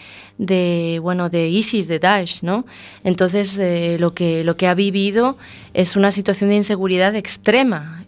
ISIS, de Daesh, ¿no? Entonces lo que ha vivido es una situación de inseguridad extrema.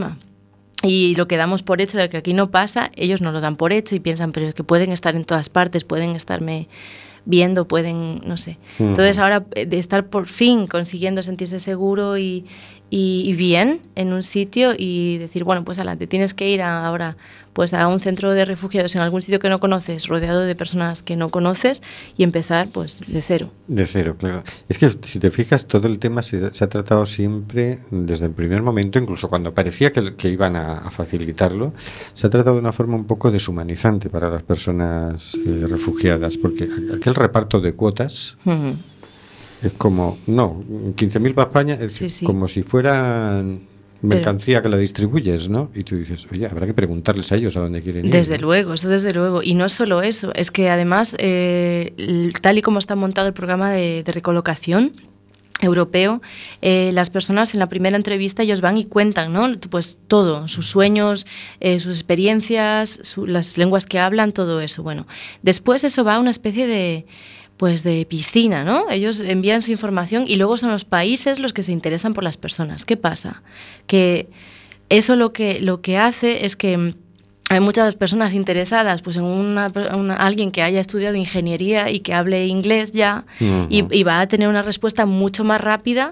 Y lo que damos por hecho de que aquí no pasa, ellos no lo dan por hecho y piensan, pero es que pueden estar en todas partes, pueden estarme viendo, pueden, no sé. Entonces ahora de estar por fin consiguiendo sentirse seguro y bien en un sitio y decir, bueno, pues adelante, tienes que ir ahora pues a un centro de refugiados en algún sitio que no conoces, rodeado de personas que no conoces, y empezar pues de cero. De cero, claro. Es que si te fijas, todo el tema se ha tratado siempre desde el primer momento, incluso cuando parecía que iban a facilitarlo, se ha tratado de una forma un poco deshumanizante para las personas refugiadas, porque aquel reparto de cuotas es como, 15.000 para España, es como si fueran mercancía que la distribuyes, ¿no? Y tú dices, oye, habrá que preguntarles a ellos a dónde quieren ir. Desde luego. Y no es solo eso, es que además, tal y como está montado el programa de recolocación, europeo, las personas en la primera entrevista ellos van y cuentan, ¿no? Pues todo, sus sueños, sus experiencias, las lenguas que hablan, todo eso. Bueno, después eso va a una especie de piscina, ¿no? Ellos envían su información y luego son los países los que se interesan por las personas. ¿Qué pasa? Que eso lo que hace es que hay muchas personas interesadas pues en alguien que haya estudiado ingeniería y que hable inglés ya, y va a tener una respuesta mucho más rápida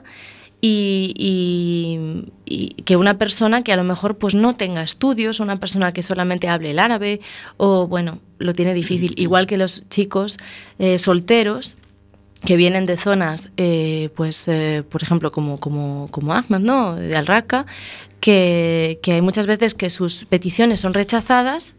y que una persona que a lo mejor pues no tenga estudios, una persona que solamente hable el árabe o bueno, lo tiene difícil. Igual que los chicos solteros que vienen de zonas, por ejemplo, como Ahmad, ¿no? De Al Raqqa, que hay muchas veces que sus peticiones son rechazadas,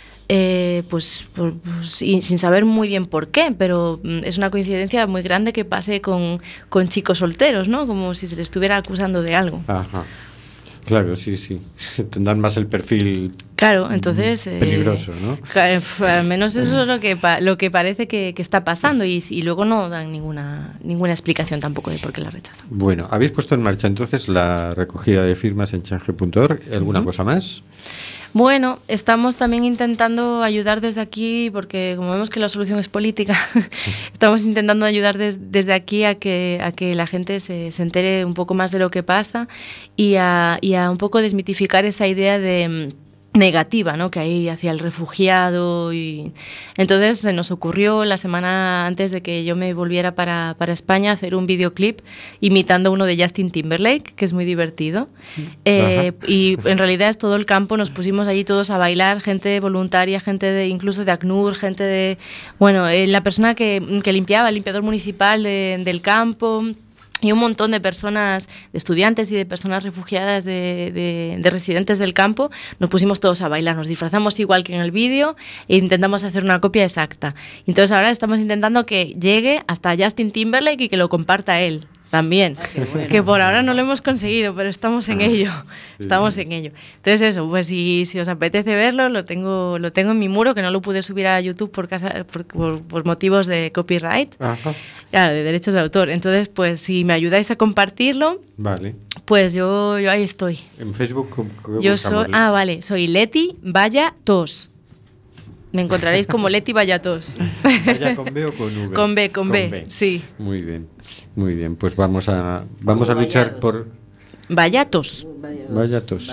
sin saber muy bien por qué, pero es una coincidencia muy grande que pase con chicos solteros, ¿no? Como si se les estuviera acusando de algo. Ajá. Claro, sí. Tendrán más el perfil, claro, entonces peligroso, ¿no? Al menos eso es lo que parece que está pasando y luego no dan ninguna explicación tampoco de por qué la rechazan. Bueno, habéis puesto en marcha entonces la recogida de firmas en change.org. ¿Alguna cosa más? Bueno, estamos también intentando ayudar desde aquí, porque como vemos que la solución es política, estamos intentando ayudar desde aquí a que la gente se entere un poco más de lo que pasa y a un poco desmitificar esa idea de negativa, ¿no? Que hay hacia el refugiado. Y entonces se nos ocurrió la semana antes de que yo me volviera para España hacer un videoclip imitando uno de Justin Timberlake, que es muy divertido. Y en realidad es todo el campo, nos pusimos allí todos a bailar, gente voluntaria, gente incluso de ACNUR, gente de... Bueno, la persona que limpiaba, el limpiador municipal del campo... Y un montón de personas, de estudiantes y de personas refugiadas, de residentes del campo, nos pusimos todos a bailar, nos disfrazamos igual que en el vídeo e intentamos hacer una copia exacta. Entonces ahora estamos intentando que llegue hasta Justin Timberlake y que lo comparta él también, bueno. Que por ahora no lo hemos conseguido, pero estamos en ello, en ello. Entonces eso, pues si os apetece verlo, lo tengo en mi muro, que no lo pude subir a YouTube por motivos de copyright, claro, de derechos de autor. Entonces, pues si me ayudáis a compartirlo, vale. Pues yo ahí estoy. En Facebook, yo soy Leti Valla Tos. Me encontraréis como Leti Vallatos. ¿Vaya con B o con V? Con B, sí. Muy bien. Pues vamos a luchar por... Vallatos. Vallatos.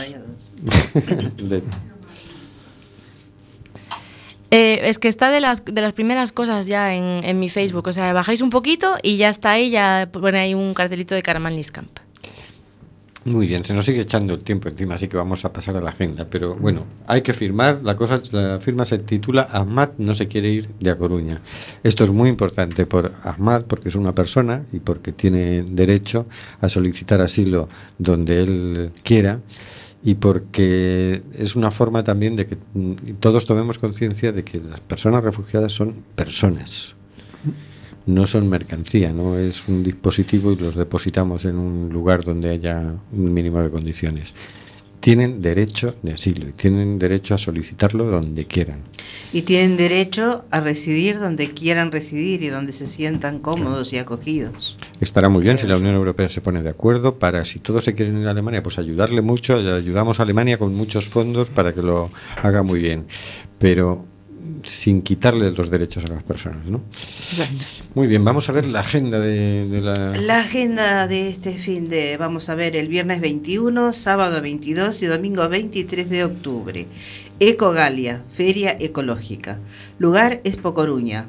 Es que está de las primeras cosas ya en mi Facebook. O sea, bajáis un poquito y ya está ahí, ya pone ahí un cartelito de Karamanlis Camp. Muy bien, se nos sigue echando el tiempo encima, así que vamos a pasar a la agenda. Pero bueno, hay que firmar. La firma se titula Ahmad no se quiere ir de A Coruña. Esto es muy importante por Ahmad, porque es una persona y porque tiene derecho a solicitar asilo donde él quiera, y porque es una forma también de que todos tomemos conciencia de que las personas refugiadas son personas. No son mercancía, no es un dispositivo y los depositamos en un lugar donde haya un mínimo de condiciones. Tienen derecho de asilo y tienen derecho a solicitarlo donde quieran. Y tienen derecho a residir donde quieran residir y donde se sientan cómodos y acogidos. Estará muy bien si la Unión Europea se pone de acuerdo para, si todos se quieren ir a Alemania, pues ayudarle mucho. Ayudamos a Alemania con muchos fondos para que lo haga muy bien. Pero sin quitarle los derechos a las personas, ¿no? Exacto. Muy bien, vamos a ver la agenda de la... La agenda de este vamos a ver el viernes 21, sábado 22 y domingo 23 de octubre. Ecogalia, Feria Ecológica. Lugar Expo Coruña.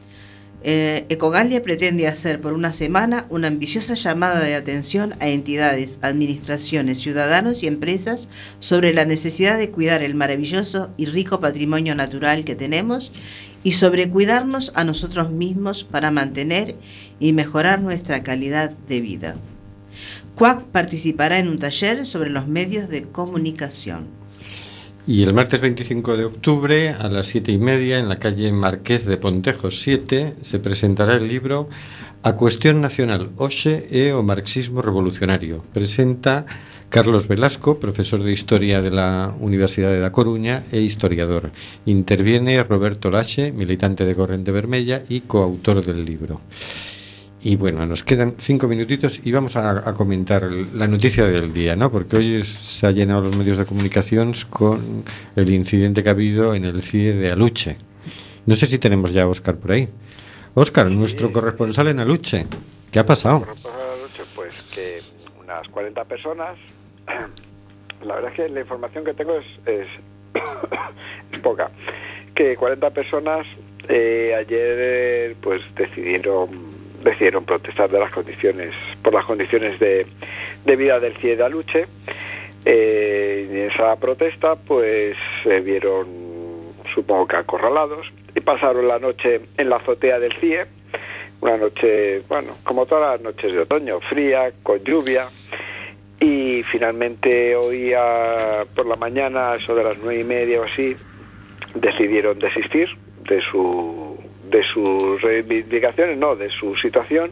Ecogalia pretende hacer por una semana una ambiciosa llamada de atención a entidades, administraciones, ciudadanos y empresas sobre la necesidad de cuidar el maravilloso y rico patrimonio natural que tenemos y sobre cuidarnos a nosotros mismos para mantener y mejorar nuestra calidad de vida. CUAC participará en un taller sobre los medios de comunicación. Y el martes 25 de octubre a las 7:30 en la calle Marqués de Pontejos 7 se presentará el libro A Cuestión Nacional, Hoxe e o Marxismo Revolucionario. Presenta Carlos Velasco, profesor de Historia de la Universidad de A Coruña e historiador. Interviene Roberto Laxe, militante de Corrente Vermella y coautor del libro. Y bueno, nos quedan 5 minutitos y vamos a comentar la noticia del día, ¿no? Porque hoy se ha llenado los medios de comunicación con el incidente que ha habido en el CIE de Aluche. No sé si tenemos ya a Óscar por ahí. Óscar, nuestro corresponsal en Aluche, ¿qué ha pasado? Corresponsal en Aluche, pues que unas 40 personas, la verdad es que la información que tengo es poca, que 40 personas ayer pues decidieron protestar por las condiciones de vida del CIE de Aluche. En esa protesta pues se vieron, supongo que acorralados, y pasaron la noche en la azotea del CIE, una noche, bueno, como todas las noches de otoño, fría, con lluvia, y finalmente hoy por la mañana, eso de las 9:30 o así, decidieron desistir de sus reivindicaciones, no, de su situación,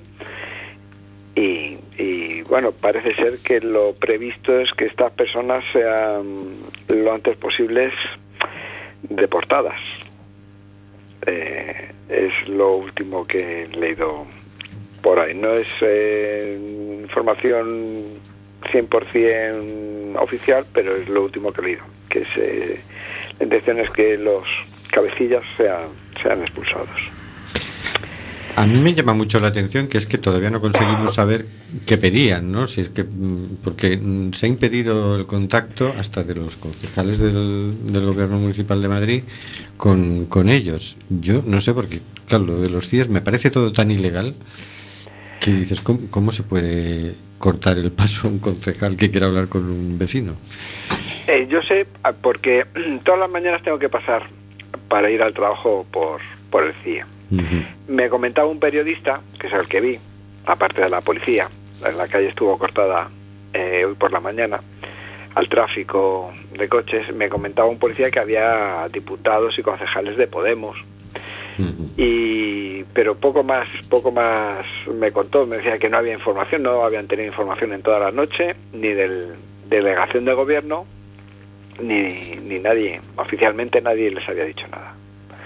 y bueno, parece ser que lo previsto es que estas personas sean lo antes posibles deportadas. Es lo último que he leído por ahí. No es información 100% oficial, pero es lo último que he leído, que la intención es que los cabecillas sean expulsados. A mí me llama mucho la atención que es que todavía no conseguimos saber qué pedían, ¿no? Si es que porque se ha impedido el contacto hasta de los concejales del Gobierno Municipal de Madrid con ellos. Yo no sé, porque claro, lo de los CIEs me parece todo tan ilegal que dices, ¿cómo se puede cortar el paso a un concejal que quiera hablar con un vecino? Yo sé, porque todas las mañanas tengo que pasar para ir al trabajo por el CIE. Uh-huh. Me comentaba un periodista, que es el que vi, aparte de la policía, en la calle estuvo cortada hoy por la mañana al tráfico de coches, me comentaba un policía que había diputados y concejales de Podemos. Uh-huh. Pero poco más me contó, me decía que no había información, no habían tenido información en toda la noche, ni de delegación de gobierno, ni nadie, oficialmente nadie les había dicho nada.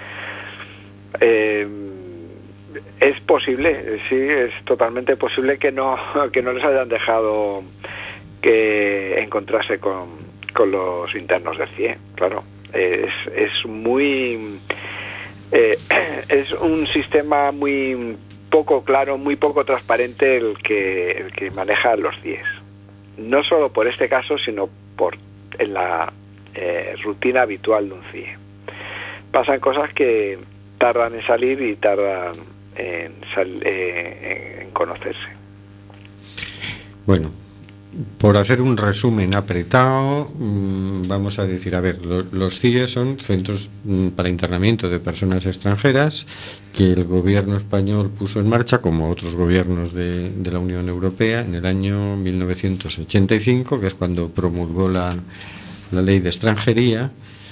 Es posible, sí, es totalmente posible que no les hayan dejado que encontrarse con los internos del CIE, claro. Es muy... es un sistema muy poco claro, muy poco transparente el que maneja los CIEs. No solo por este caso, sino en la rutina habitual de un CIE. Pasan cosas que tardan en salir y tardan en conocerse. Bueno, por hacer un resumen apretado, vamos a decir, a ver, los CIE son centros para internamiento de personas extranjeras que el gobierno español puso en marcha, como otros gobiernos de la Unión Europea, en el año 1985, que es cuando promulgó la ley de extranjería,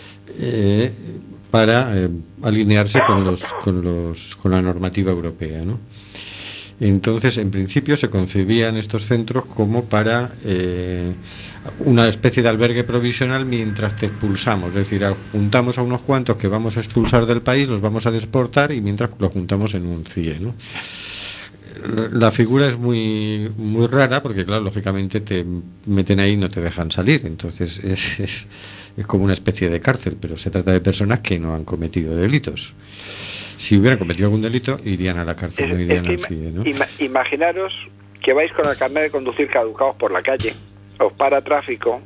para alinearse con la normativa europea, ¿no? Entonces, en principio se concebían estos centros como para una especie de albergue provisional mientras te expulsamos, es decir, juntamos a unos cuantos que vamos a expulsar del país, los vamos a deportar y mientras los juntamos en un CIE, ¿no? La figura es muy muy rara porque, claro, lógicamente te meten ahí y no te dejan salir, entonces es como una especie de cárcel, pero se trata de personas que no han cometido delitos. Si hubieran cometido algún delito, irían a la cárcel, no irían al CIE, ¿no? Imaginaros que vais con el carnet de conducir caducados por la calle, os para tráfico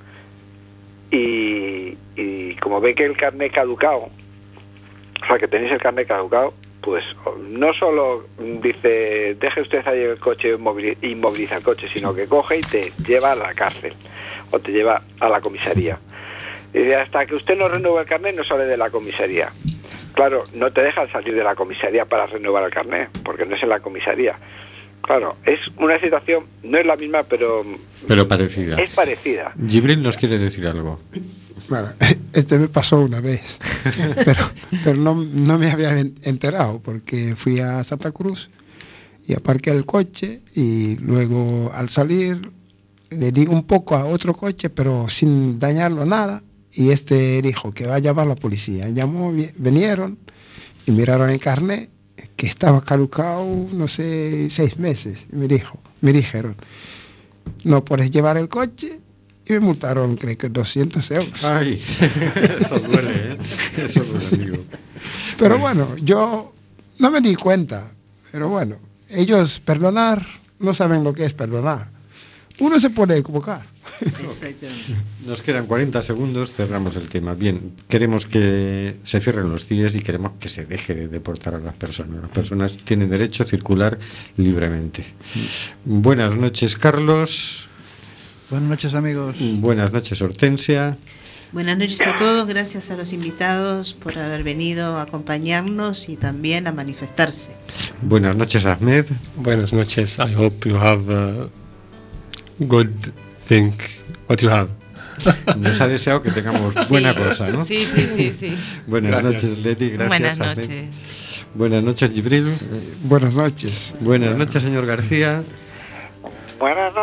y como ve que el carnet caducado, o sea, que tenéis el carnet caducado, pues no solo dice, deje usted ahí el coche, inmoviliza el coche, sino que coge y te lleva a la cárcel o te lleva a la comisaría. Y hasta que usted no renueve el carnet no sale de la comisaría. Claro, no te dejan salir de la comisaría para renovar el carnet, porque no es en la comisaría. Claro, es una situación, no es la misma, pero parecida. Es parecida. Jibril nos quiere decir algo. Bueno, me pasó una vez, pero no me había enterado, porque fui a Santa Cruz y aparqué el coche y luego al salir le di un poco a otro coche, pero sin dañarlo nada, y dijo que va a llamar a la policía. Llamó, vinieron y miraron el carnet, que estaba caducado, no sé, 6 meses. Y me dijeron, no puedes llevar el coche, y me multaron, creo que 200 euros. Ay, eso duele, ¿eh? Eso duele, amigo. Pero bueno, yo no me di cuenta. Pero bueno, ellos perdonar, no saben lo que es perdonar. Uno se puede equivocar. Exactamente. Nos quedan 40 segundos, cerramos el tema. Bien, queremos que se cierren los CIEs y queremos que se deje de deportar a las personas. Las personas tienen derecho a circular libremente. Buenas noches, Carlos. Buenas noches, amigos. Buenas noches, Hortensia. Buenas noches a todos, gracias a los invitados por haber venido a acompañarnos y también a manifestarse. Buenas noches, Ahmed. Buenas noches. I hope you have a good thing what you have. Nos ha deseado que tengamos buena cosa, ¿no? Sí. Buenas noches, Leti. Gracias. Buenas Ahmed. noches. Buenas noches, Gibril. Buenas noches. Buenas noches, señor García. Buenas noches.